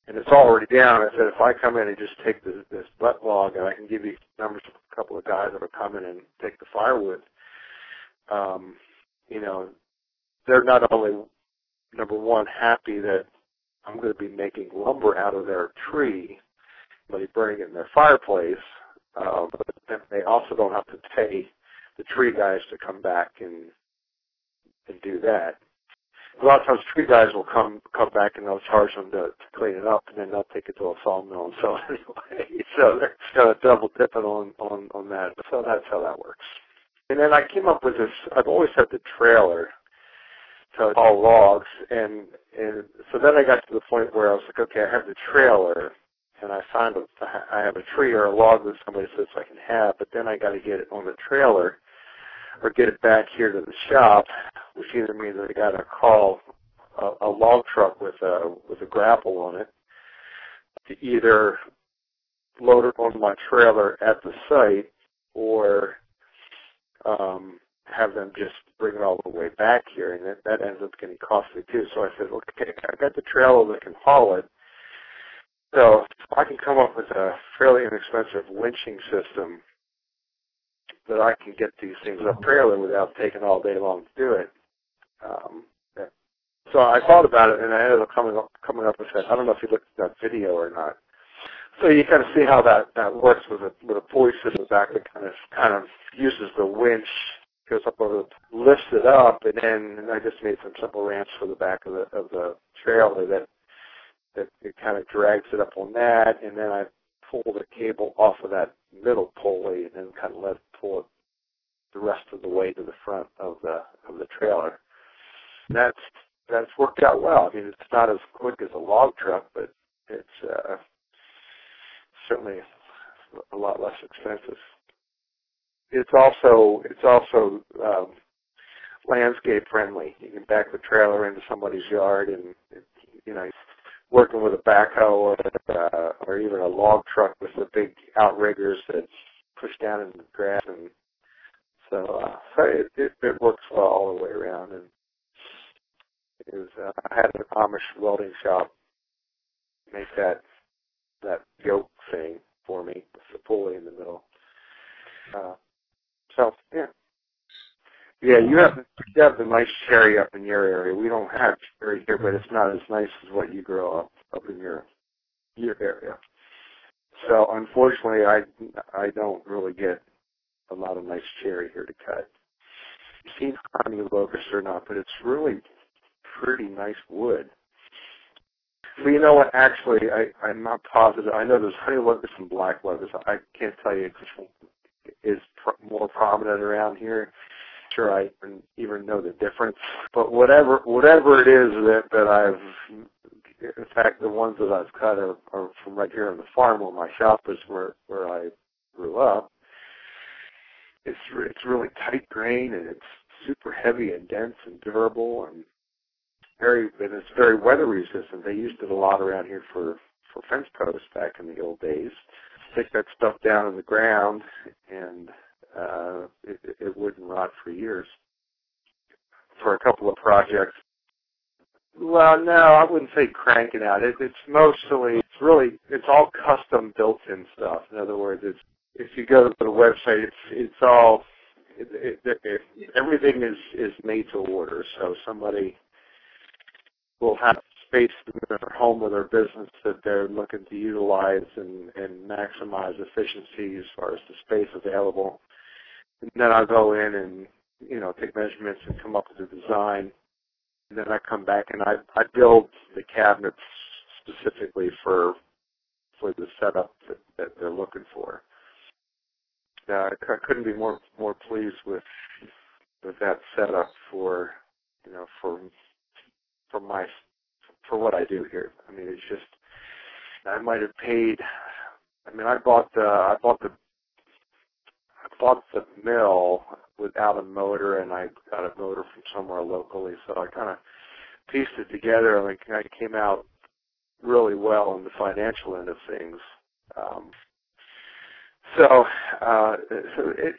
and it's already down. I said, if I come in and just take this butt log, and I can give you numbers of a couple of guys that will come in and take the firewood, you know, they're not only, number one, happy that I'm going to be making lumber out of their tree, but they bring it in their fireplace, but then they also don't have to pay the tree guys to come back and do that. A lot of times tree guys will come back and they'll charge them to clean it up, and then they'll take it to a sawmill and sell it anyway. So they're kind of double dipping on that. So that's how that works. And then I came up with this, I've always had the trailer, so it's all logs, and so then I got to the point where I was like, okay, I have the trailer, and I found I have a tree or a log that somebody says I can have, but then I got to get it on the trailer or get it back here to the shop, which either means I got to call a log truck with a grapple on it to either load it on my trailer at the site or have them just bring it all the way back here, and that ends up getting costly too. So I said, okay, I got the trailer that can haul it, so if I can come up with a fairly inexpensive winching system that I can get these things up trailer without taking all day long to do it. Yeah. So I thought about it, and I ended up coming up with that. I don't know if you looked at that video or not. So you kind of see how that works with a pulley system back that kind of uses the winch, goes up over, lifts it up, and then I just made some simple ramps for the back of the trailer that it kind of drags it up on that, and then I pull the cable off of that middle pulley and then kind of let it pull it the rest of the way to the front of the trailer. And that's worked out well. I mean, it's not as quick as a log truck, but it's certainly a lot less expensive. It's also landscape friendly. You can back the trailer into somebody's yard, and you know, working with a backhoe or even a log truck with the big outriggers that push down into the grass, and so it works well all the way around. And I had an Amish welding shop make that yoke thing for me with the pulley in the middle. So yeah. Yeah, you have the nice cherry up in your area. We don't have cherry here, but it's not as nice as what you grow up in your area. So unfortunately, I don't really get a lot of nice cherry here to cut. You've seen honey locust or not, but it's really pretty nice wood. But you know what? Actually, I'm not positive. I know there's honey locust and black locust. I can't tell you which one is more prominent around here. Sure, I even know the difference. But whatever it is that I've, in fact, the ones that I've cut are from right here on the farm where my shop is, where I grew up. It's really tight grain, and it's super heavy and dense and durable, and it's very weather resistant. They used it a lot around here for fence posts back in the old days. Stick that stuff down in the ground, and it wouldn't rot for years. For a couple of projects. Well, no, I wouldn't say cranking out. It's all custom built-in stuff. In other words, if you go to the website, it's all everything is made to order. So somebody will have space in their home or their business that they're looking to utilize and maximize efficiency as far as the space available. And then I'll go in and, take measurements and come up with a design. And then I come back and I build the cabinets specifically for the setup that they're looking for. I couldn't be more pleased with that setup for what I do here. I mean, it's just, I might have paid. I mean, I bought the mill without a motor, and I got a motor from somewhere locally. So I kind of pieced it together, and I came out really well on the financial end of things. So